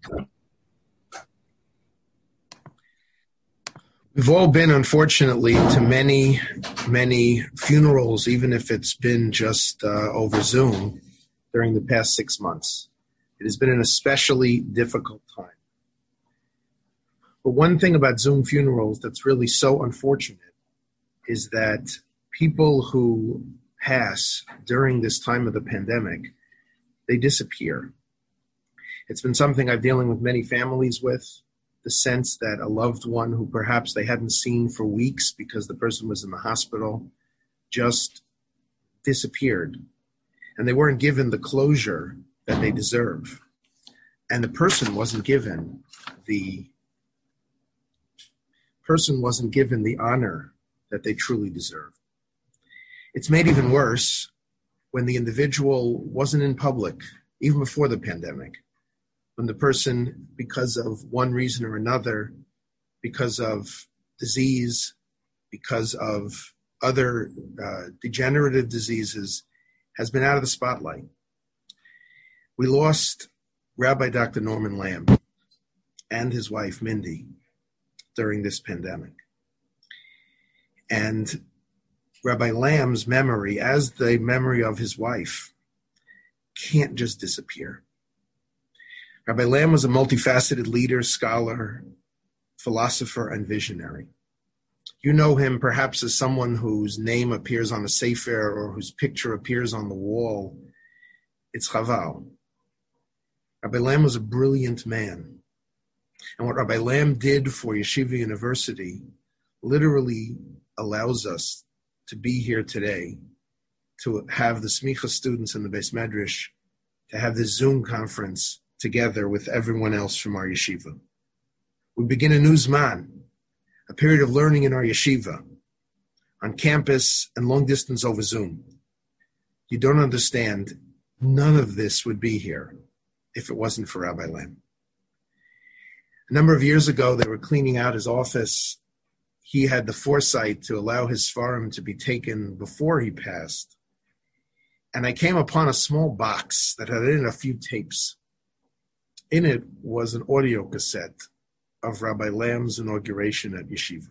We've all been, unfortunately, to many, many funerals, even if it's been just over Zoom during the past 6 months. It has been an especially difficult time. But one thing about Zoom funerals that's really so unfortunate is that people who pass during this time of the pandemic, they disappear. It's been something I'm dealing with many families with, the sense that a loved one who perhaps they hadn't seen for weeks because the person was in the hospital just disappeared. And they weren't given the closure that they deserve. And the person wasn't given the honor that they truly deserve. It's made even worse when the individual wasn't in public, even before the pandemic. When the person, because of one reason or another, because of disease, because of other degenerative diseases, has been out of the spotlight. We lost Rabbi Dr. Norman Lamb and his wife, Mindy, during this pandemic. And Rabbi Lamb's memory, as the memory of his wife, can't just disappear. Rabbi Lamb was a multifaceted leader, scholar, philosopher, and visionary. You know him perhaps as someone whose name appears on a sefer or whose picture appears on the wall. It's Chaval. Rabbi Lamb was a brilliant man. And what Rabbi Lamb did for Yeshiva University literally allows us to be here today, to have the Smicha students in the Beis Medrash, to have this Zoom conference together with everyone else from our yeshiva. We begin a new Zman, a period of learning in our yeshiva, on campus and long distance over Zoom. You don't understand, none of this would be here if it wasn't for Rabbi Lamb. A number of years ago, they were cleaning out his office. He had the foresight to allow his Sfarim to be taken before he passed. And I came upon a small box that had in it a few tapes. In it was an audio cassette of Rabbi Lamb's inauguration at Yeshiva.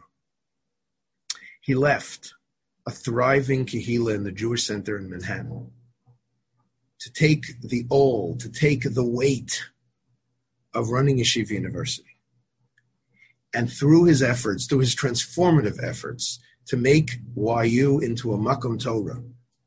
He left a thriving kehila in the Jewish Center in Manhattan to take the weight of running Yeshiva University. And through his transformative efforts to make YU into a Makom Torah,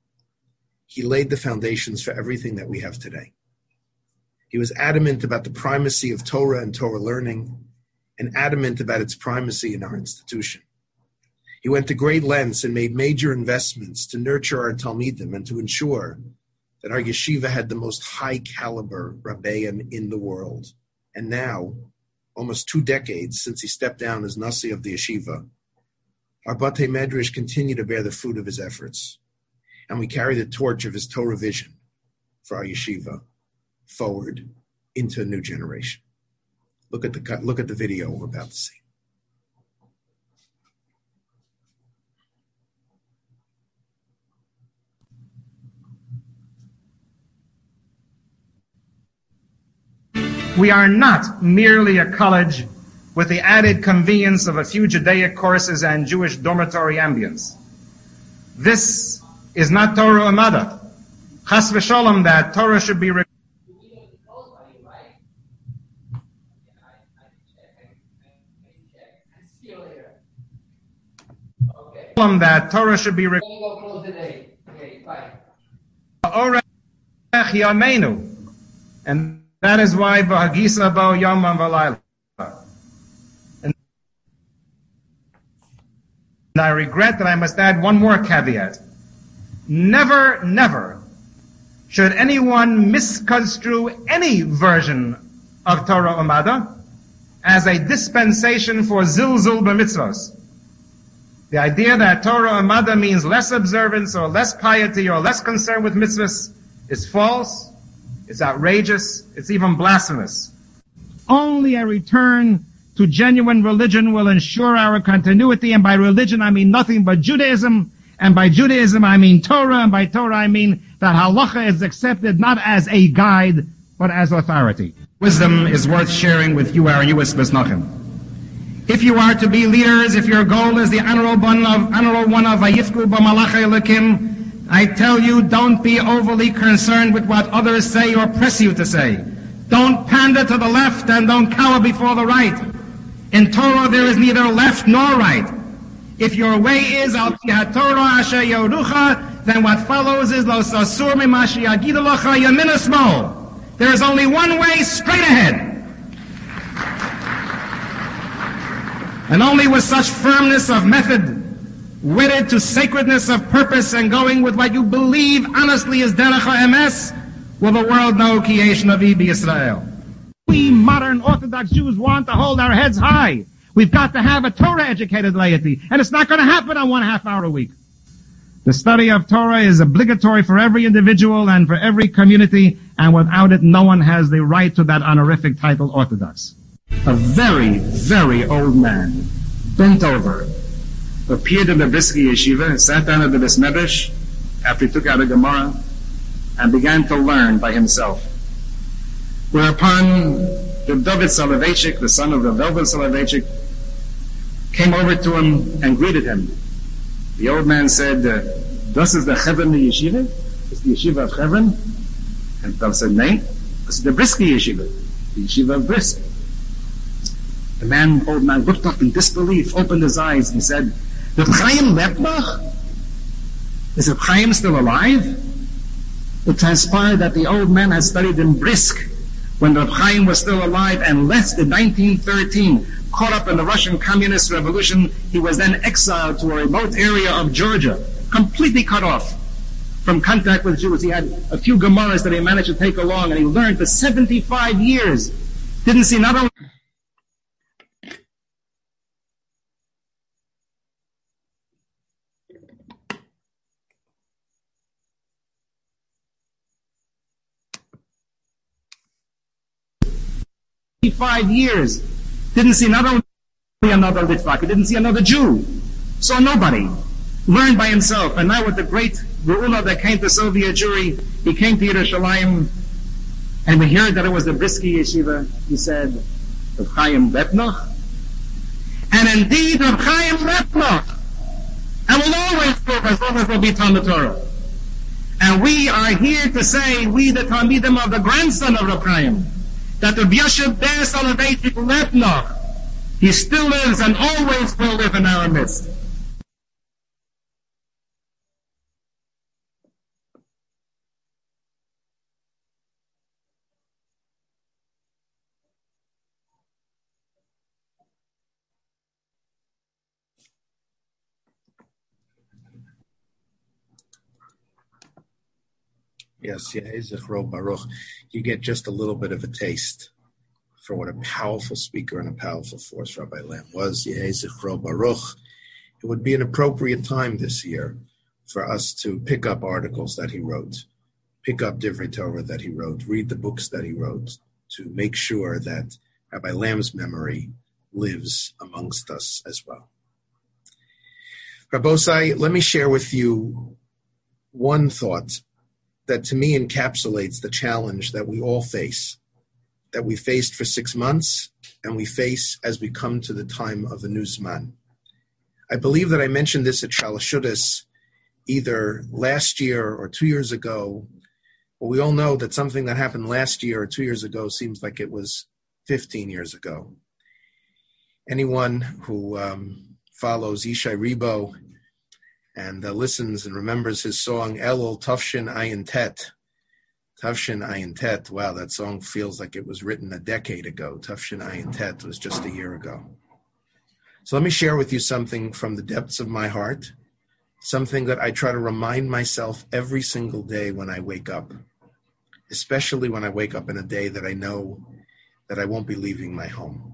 he laid the foundations for everything that we have today. He was adamant about the primacy of Torah and Torah learning, and adamant about its primacy in our institution. He went to great lengths and made major investments to nurture our Talmidim and to ensure that our yeshiva had the most high-caliber Rabbeim in the world. And now, almost 2 decades since he stepped down as Nasi of the yeshiva, our Batei Medrash continue to bear the fruit of his efforts, and we carry the torch of his Torah vision for our yeshiva forward into a new generation. Look at the video we're about to see. We are not merely a college with the added convenience of a few Judaic courses and Jewish dormitory ambience. This is not Torah Umada. Chas v'sholom that Torah should be that Torah should be and that is why v'hagisa bo yom v'layla. And I regret that I must add one more caveat. Never, never should anyone misconstrue any version of Torah Umada as a dispensation for zilzul b'mitzvos. The idea that Torah Umada means less observance or less piety or less concern with mitzvahs is false, it's outrageous, it's even blasphemous. Only a return to genuine religion will ensure our continuity, and by religion I mean nothing but Judaism, and by Judaism I mean Torah, and by Torah I mean that halacha is accepted not as a guide, but as authority. Wisdom is worth sharing with you, our U.S. Besnachim. If you are to be leaders, if your goal is the honorable one of Vayifku B'Malachei Elokim, I tell you, don't be overly concerned with what others say or press you to say. Don't pander to the left and don't cower before the right. In Torah there is neither left nor right. If your way is al pi haTorah asher yorucha, then what follows is lo sasur mimashi yagidu locha yamin usmol. There is only one way, straight ahead. And only with such firmness of method, wedded to sacredness of purpose and going with what you believe honestly is derech ha'emes, will the world know ki yesh navi b'Yisrael. We modern Orthodox Jews want to hold our heads high. We've got to have a Torah-educated laity, and it's not going to happen on 1.5 hour a week. The study of Torah is obligatory for every individual and for every community, and without it, no one has the right to that honorific title, Orthodox. A very, very old man, bent over, appeared in the Brisky Yeshiva, sat down at the Beis Medrash after he took out a Gemara, and began to learn by himself. Whereupon the David Soloveitchik, the son of the Velvet Soloveitchik, came over to him and greeted him. The old man said, "Das is the Chevron Yeshiva? It's the Yeshiva of Chevron?" And David said, "Nay, this is the Brisky Yeshiva, the Yeshiva of Brisk." The old man looked up in disbelief, opened his eyes, and said, "Reb Chaim lebt noch? Is Reb Chaim still alive?" It transpired that the old man had studied in Brisk when Reb Chaim was still alive and left in 1913. Caught up in the Russian Communist Revolution, he was then exiled to a remote area of Georgia, completely cut off from contact with Jews. He had a few Gemaras that he managed to take along, and he learned for 75 years. Didn't see not only didn't see not only another Litvak, he didn't see another Jew. Saw nobody. Learned by himself. And now with the great Geula that came to Soviet Jewry, he came to Yerushalayim, and we heard that it was the Brisky Yeshiva. He said, "Reb Chaim lebt noch?" And indeed, Reb Chaim lebt noch. And will always live as long as there will be Talmud Torah. And we are here to say, we the Talmidim of the grandson of Reb Chaim, that the Yosef Ber Soloveitchik lebt noch. He still lives and always will live in our midst. Yes, Yehei Zichro Baruch. You get just a little bit of a taste for what a powerful speaker and a powerful force Rabbi Lamb was. Yehei Zichro Baruch. It would be an appropriate time this year for us to pick up articles that he wrote, pick up Divrei Torah that he wrote, read the books that he wrote, to make sure that Rabbi Lamb's memory lives amongst us as well. Rabbosai, let me share with you one thought that to me encapsulates the challenge that we all face, that we faced for 6 months and we face as we come to the time of the new Zman. I believe that I mentioned this at Shalashudas either last year or 2 years ago. Well, we all know that something that happened last year or 2 years ago seems like it was 15 years ago. Anyone who follows Yishai Ribo and listens and remembers his song Elul Tafshin Ayin Tet. Tafshin Ayin Tet. Wow, that song feels like it was written a decade ago. Tafshin Ayin Tet was just a year ago. So let me share with you something from the depths of my heart, something that I try to remind myself every single day when I wake up, especially when I wake up in a day that I know that I won't be leaving my home.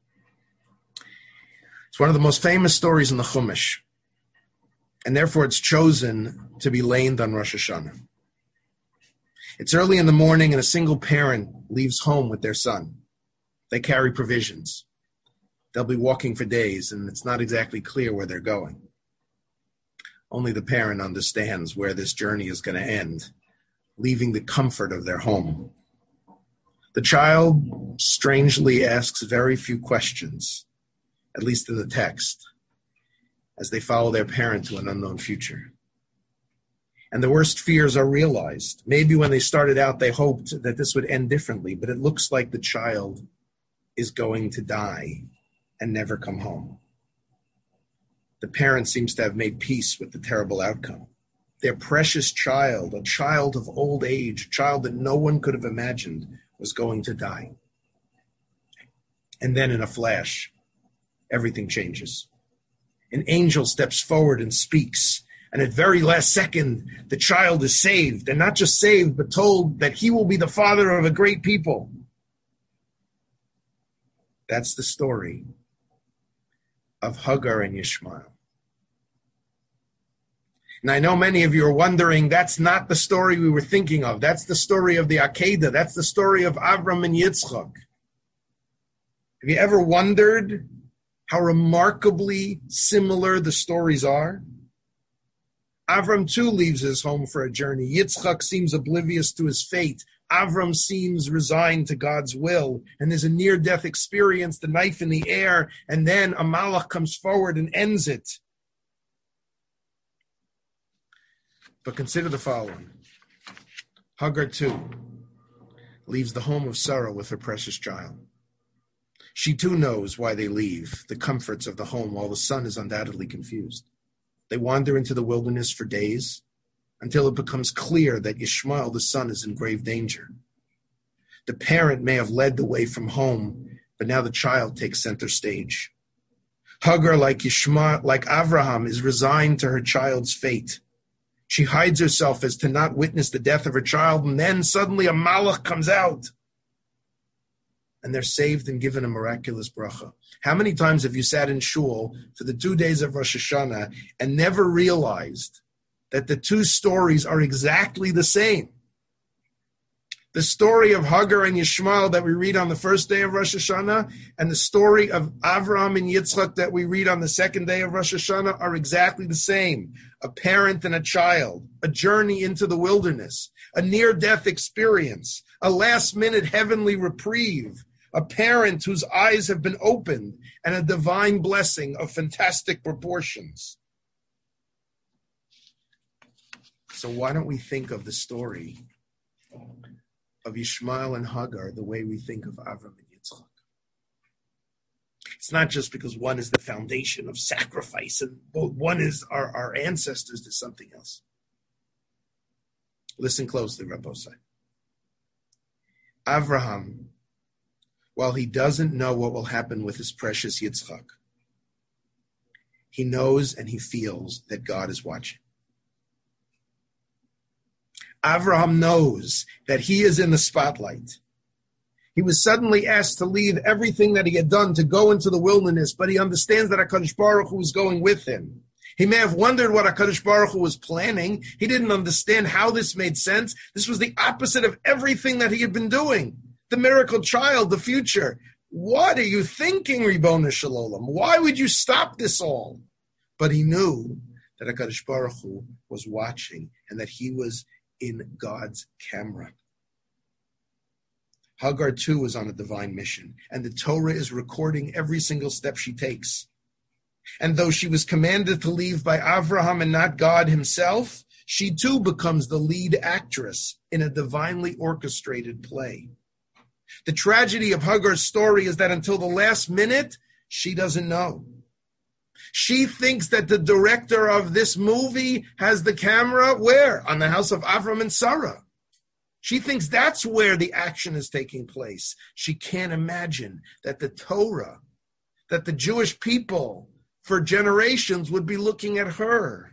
It's one of the most famous stories in the Chumash, and therefore it's chosen to be laid on Rosh Hashanah. It's early in the morning and a single parent leaves home with their son. They carry provisions. They'll be walking for days and it's not exactly clear where they're going. Only the parent understands where this journey is going to end, leaving the comfort of their home. The child strangely asks very few questions, at least in the text, as they follow their parent to an unknown future. And the worst fears are realized. Maybe when they started out, they hoped that this would end differently, but it looks like the child is going to die and never come home. The parent seems to have made peace with the terrible outcome. Their precious child, a child of old age, a child that no one could have imagined was going to die. And then in a flash, everything changes. An angel steps forward and speaks. And at very last second, the child is saved. And not just saved, but told that he will be the father of a great people. That's the story of Hagar and Ishmael. And I know many of you are wondering, that's not the story we were thinking of. That's the story of the Akedah. That's the story of Avram and Yitzchak. Have you ever wondered how remarkably similar the stories are? Avram too leaves his home for a journey. Yitzchak seems oblivious to his fate. Avram seems resigned to God's will. And there's a near-death experience, the knife in the air, and then a malach comes forward and ends it. But consider the following. Hagar too leaves the home of Sarah with her precious child. She too knows why they leave the comforts of the home while the son is undoubtedly confused. They wander into the wilderness for days until it becomes clear that Ishmael, the son, is in grave danger. The parent may have led the way from home, but now the child takes center stage. Hagar, like Avraham, is resigned to her child's fate. She hides herself as to not witness the death of her child, and then suddenly a malach comes out. And they're saved and given a miraculous bracha. How many times have you sat in shul for the 2 days of Rosh Hashanah and never realized that the two stories are exactly the same? The story of Hagar and Yishmael that we read on the first day of Rosh Hashanah and the story of Avraham and Yitzchak that we read on the second day of Rosh Hashanah are exactly the same. A parent and a child, a journey into the wilderness, a near-death experience, a last-minute heavenly reprieve, a parent whose eyes have been opened, and a divine blessing of fantastic proportions. So why don't we think of the story of Ishmael and Hagar the way we think of Avram and Yitzchak? It's not just because one is the foundation of sacrifice and one is our ancestors to something else. Listen closely, Rabbosai. Avraham, while he doesn't know what will happen with his precious Yitzchak, he knows and he feels that God is watching. Avraham knows that he is in the spotlight. He was suddenly asked to leave everything that he had done to go into the wilderness, but he understands that HaKadosh Baruch Hu is going with him. He may have wondered what HaKadosh Baruch Hu was planning. He didn't understand how this made sense. This was the opposite of everything that he had been doing. The miracle child, the future. What are you thinking, Ribbono Shel Olam? Why would you stop this all? But he knew that HaKadosh Baruch Hu was watching and that he was in God's camera. Hagar too was on a divine mission, and the Torah is recording every single step she takes. And though she was commanded to leave by Avraham and not God himself, she too becomes the lead actress in a divinely orchestrated play. The tragedy of Hagar's story is that until the last minute, she doesn't know. She thinks that the director of this movie has the camera where? On the house of Avram and Sarah. She thinks that's where the action is taking place. She can't imagine that the Torah, that the Jewish people for generations would be looking at her.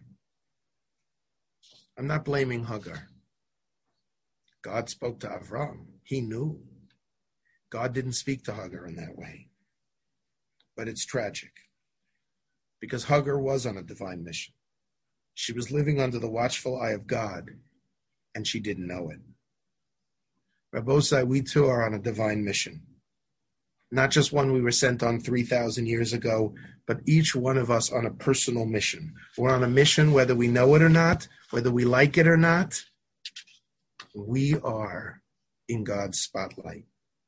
I'm not blaming Hagar. God spoke to Avram. He knew. God didn't speak to Hagar in that way. But it's tragic, because Hagar was on a divine mission. She was living under the watchful eye of God, and she didn't know it. Rabbosai, we too are on a divine mission. Not just one we were sent on 3,000 years ago, but each one of us on a personal mission. We're on a mission whether we know it or not, whether we like it or not. We are in God's spotlight.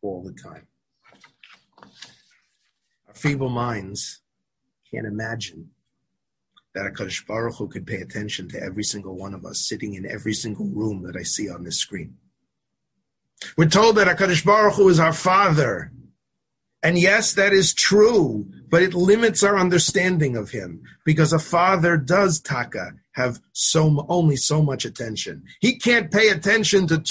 all the time. Our feeble minds can't imagine that HaKadosh Baruch Hu could pay attention to every single one of us sitting in every single room that I see on this screen. We're told that HaKadosh Baruch Hu is our Father. And yes, that is true, but it limits our understanding of him because a father does, Taka, have only so much attention. He can't pay attention to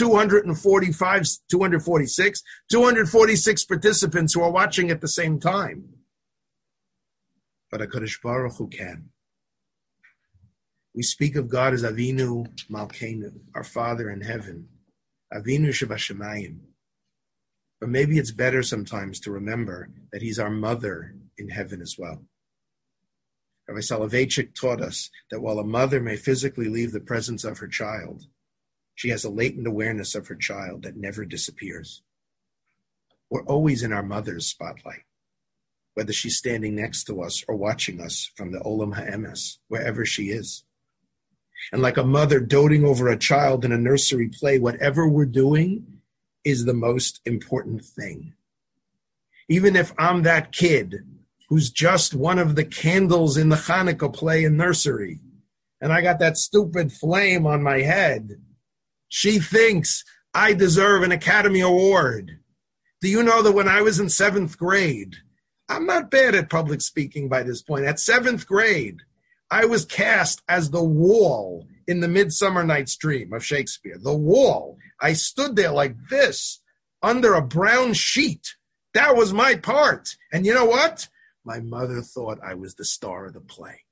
246 participants who are watching at the same time. But HaKadosh Baruch Hu can. We speak of God as Avinu Malkeinu, our Father in heaven, Avinu Shebashamayim. But maybe it's better sometimes to remember that he's our mother in heaven as well. Rabbi Soloveitchik taught us that while a mother may physically leave the presence of her child, she has a latent awareness of her child that never disappears. We're always in our mother's spotlight, whether she's standing next to us or watching us from the Olam HaEmes, wherever she is. And like a mother doting over a child in a nursery play, whatever we're doing is the most important thing. Even if I'm that kid who's just one of the candles in the Hanukkah play in nursery, and I got that stupid flame on my head, she thinks I deserve an Academy Award. Do you know that when I was in 7th grade, I'm not bad at public speaking by this point. At 7th grade, I was cast as the wall in the Midsummer Night's Dream of Shakespeare. The wall. I stood there like this under a brown sheet. That was my part. And you know what? My mother thought I was the star of the play.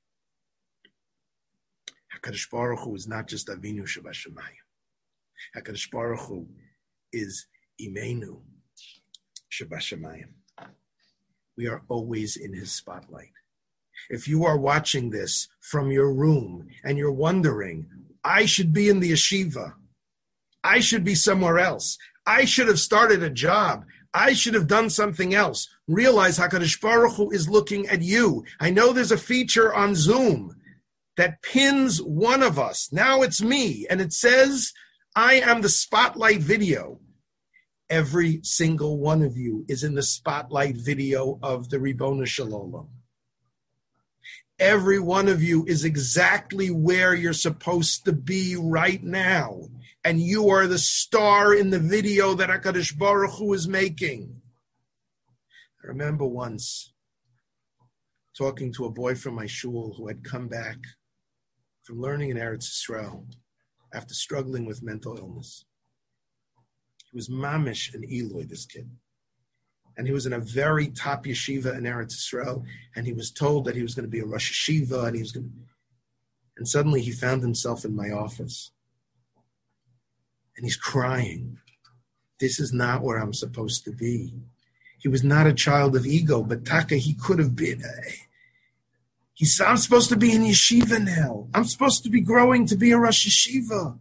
HaKadosh Baruch Hu is not just Avinu Shebashamayim. HaKadosh Baruch Hu is Imenu Shebashamayim. We are always in his spotlight. If you are watching this from your room and you're wondering, I should be in the yeshiva, I should be somewhere else, I should have started a job, I should have done something else, realize HaKadosh Baruch Hu is looking at you. I know there's a feature on Zoom that pins one of us. Now it's me, and it says, I am the spotlight video. Every single one of you is in the spotlight video of the Ribbono Shel Olam. Every one of you is exactly where you're supposed to be right now. And you are the star in the video that HaKadosh Baruch Hu is making. I remember once talking to a boy from my shul who had come back from learning in Eretz Yisrael after struggling with mental illness. He was mamish and Eloi, this kid. And he was in a very top yeshiva in Eretz Yisrael, and he was told that he was going to be a Rosh Yeshiva, and suddenly he found himself in my office. And he's crying. This is not where I'm supposed to be. He was not a child of ego, but Taka, he could have been. He said, I'm supposed to be in yeshiva now. I'm supposed to be growing to be a Rosh Yeshiva.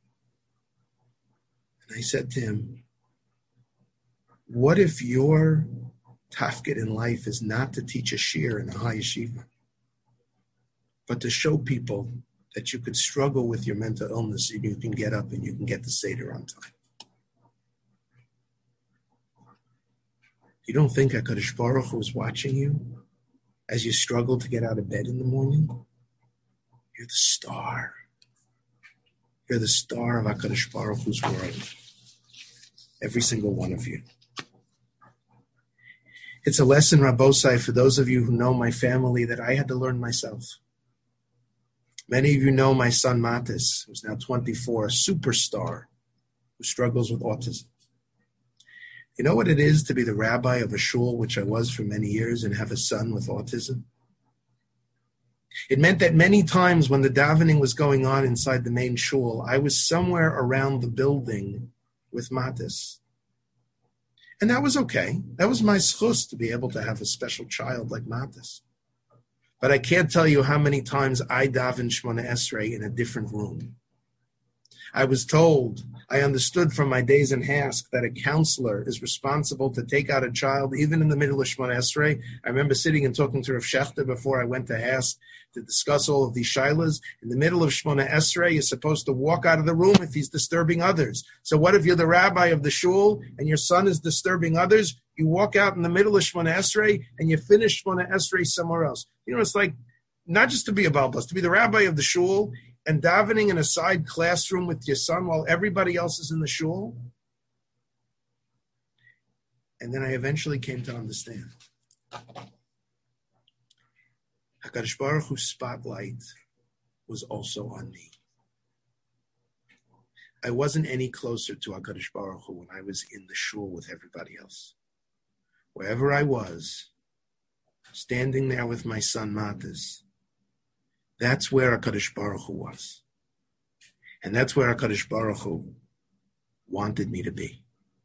And I said to him, what if your tafkid in life is not to teach a shir in a high yeshiva, but to show people that you could struggle with your mental illness and you can get up and you can get the Seder on time? You don't think HaKadosh Baruch Hu is watching you as you struggle to get out of bed in the morning? You're the star. You're the star of HaKadosh Baruch Hu's world. Every single one of you. It's a lesson, Rabbosai, for those of you who know my family that I had to learn myself. Many of you know my son Matis, who's now 24, a superstar who struggles with autism. You know what it is to be the rabbi of a shul, which I was for many years, and have a son with autism? It meant that many times when the davening was going on inside the main shul, I was somewhere around the building with Matis. And that was okay. That was my schus to be able to have a special child like Matis. But I can't tell you how many times I daven Shmona Esrei in a different room. I was told, I understood from my days in Hask that a counselor is responsible to take out a child even in the middle of Shemona Esrei. I remember sitting and talking to Rav Shechter before I went to Hask to discuss all of these shilas. In the middle of Shemona Esrei, you're supposed to walk out of the room if he's disturbing others. So what if you're the rabbi of the shul and your son is disturbing others? You walk out in the middle of Shemona Esrei and you finish Shemona Esrei somewhere else. You know, it's like not just to be a balbas, to be the rabbi of the shul and davening in a side classroom with your son while everybody else is in the shul. And then I eventually came to understand. HaKadosh Baruch Hu's spotlight was also on me. I wasn't any closer to HaKadosh Baruch Hu when I was in the shul with everybody else. Wherever I was, standing there with my son Matis, that's where HaKadosh Baruch Hu was. And that's where HaKadosh Baruch Hu wanted me to be.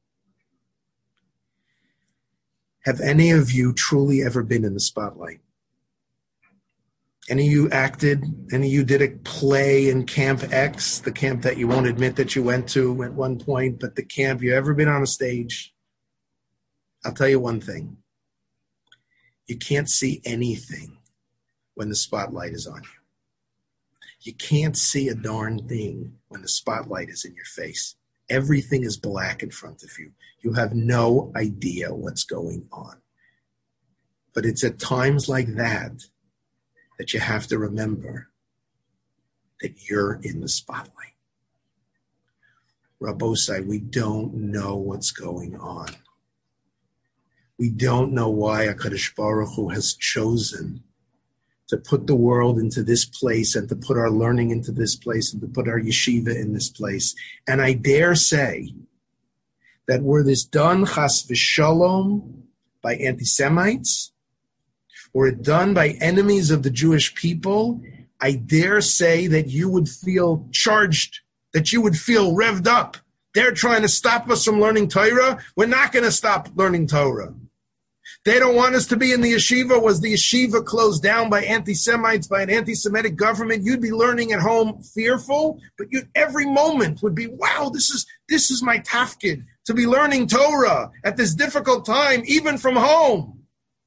Have any of you truly ever been in the spotlight? Any of you acted? Any of you did a play in Camp X, the camp that you won't admit that you went to at one point, but the camp, you ever been on a stage? I'll tell you one thing. You can't see anything when the spotlight is on you. You can't see a darn thing when the spotlight is in your face. Everything is black in front of you. You have no idea what's going on. But it's at times like that that you have to remember that you're in the spotlight. Rabbosai, we don't know what's going on. We don't know why HaKadosh Baruch Hu has chosen to put the world into this place and to put our learning into this place and to put our yeshiva in this place. And I dare say that were this done chas v'shalom by anti-Semites, were it done by enemies of the Jewish people, I dare say that you would feel charged, that you would feel revved up. They're trying to stop us from learning Torah. We're not going to stop learning Torah. They don't want us to be in the yeshiva. Was the yeshiva closed down by anti-Semites, by an anti-Semitic government? You'd be learning at home fearful, but every moment would be, wow, this is my tafkid, to be learning Torah at this difficult time, even from home.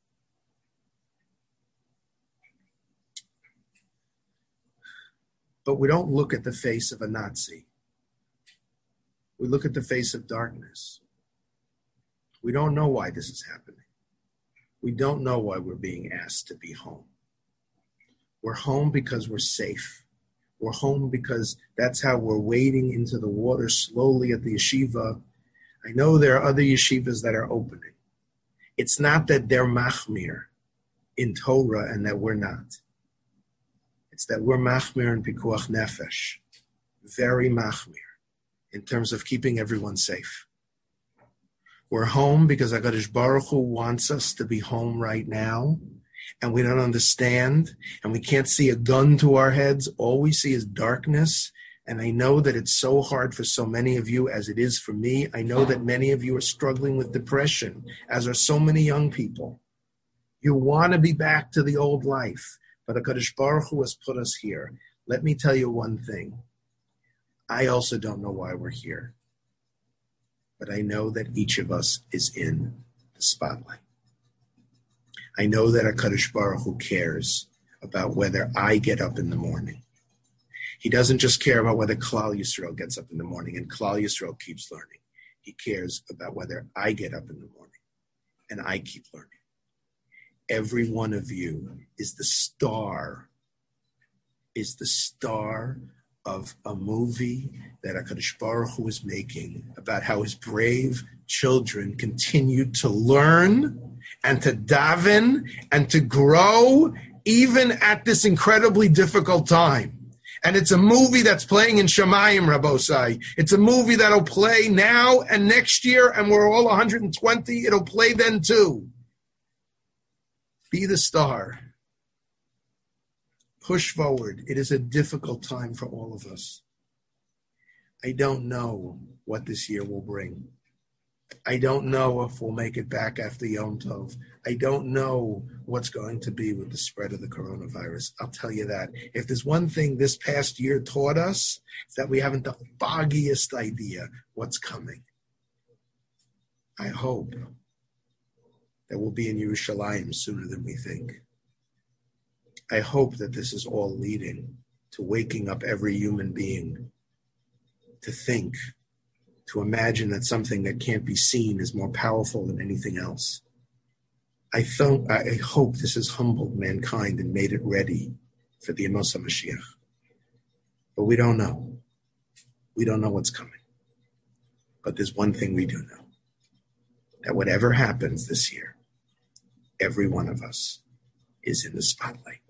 But we don't look at the face of a Nazi. We look at the face of darkness. We don't know why this is happening. We don't know why we're being asked to be home. We're home because we're safe. We're home because that's how we're wading into the water slowly at the yeshiva. I know there are other yeshivas that are opening. It's not that they're machmir in Torah and that we're not. It's that we're machmir in pikuach nefesh. Very machmir in terms of keeping everyone safe. We're home because HaKadosh Baruch Hu wants us to be home right now, and we don't understand, and we can't see a gun to our heads. All we see is darkness, and I know that it's so hard for so many of you as it is for me. I know that many of you are struggling with depression, as are so many young people. You want to be back to the old life, but HaKadosh Baruch Hu has put us here. Let me tell you one thing. I also don't know why we're here. But I know that each of us is in the spotlight. I know that HaKadosh Baruch Hu cares about whether I get up in the morning. He doesn't just care about whether Klal Yisrael gets up in the morning and Klal Yisrael keeps learning. He cares about whether I get up in the morning and I keep learning. Every one of you is the star of a movie that HaKadosh Baruch Hu is making about how his brave children continue to learn and to daven and to grow even at this incredibly difficult time. And it's a movie that's playing in Shamayim, Rabbosai. It's a movie that'll play now and next year, and we're all 120. It'll play then too. Be the star. Push forward. It is a difficult time for all of us. I don't know what this year will bring. I don't know if we'll make it back after Yom Tov. I don't know what's going to be with the spread of the coronavirus. I'll tell you that. If there's one thing this past year taught us, it's that we haven't the foggiest idea what's coming. I hope that we'll be in Yerushalayim sooner than we think. I hope that this is all leading to waking up every human being to think, to imagine that something that can't be seen is more powerful than anything else. I hope this has humbled mankind and made it ready for the Yemos HaMashiach. But we don't know. We don't know what's coming. But there's one thing we do know. That whatever happens this year, every one of us is in the spotlight.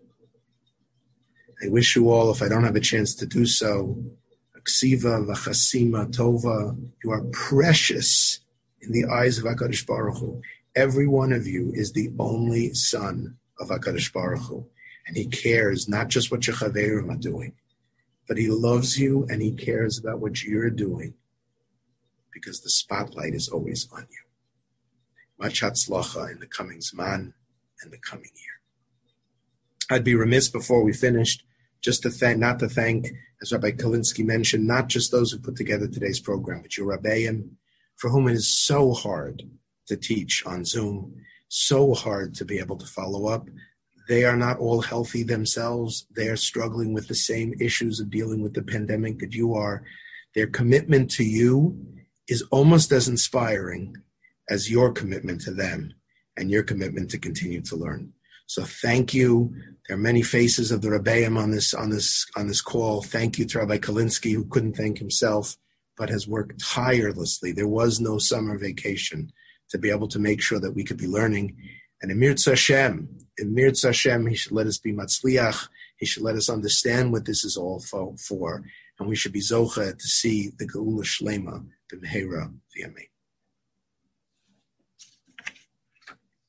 I wish you all, if I don't have a chance to do so, Aksiva v'chasima tova, you are precious in the eyes of HaKadosh Baruch Hu. Every one of you is the only son of HaKadosh Baruch Hu. And he cares not just what your chaverim are doing, but he loves you and he cares about what you're doing because the spotlight is always on you. Much hatzlacha in the coming Zman and the coming year. I'd be remiss before we finished just to thank, as Rabbi Kalinsky mentioned, not just those who put together today's program, but your Rabbeim, for whom it is so hard to teach on Zoom, so hard to be able to follow up. They are not all healthy themselves. They are struggling with the same issues of dealing with the pandemic that you are. Their commitment to you is almost as inspiring as your commitment to them and your commitment to continue to learn. So thank you. There are many faces of the Rebbeim on this call. Thank you to Rabbi Kalinsky, who couldn't thank himself, but has worked tirelessly. There was no summer vacation to be able to make sure that we could be learning. And in Mirz Hashem, he should let us be matzliach. He should let us understand what this is all for. And we should be zocha to see the Geula Shlema b'mehera v'yamein.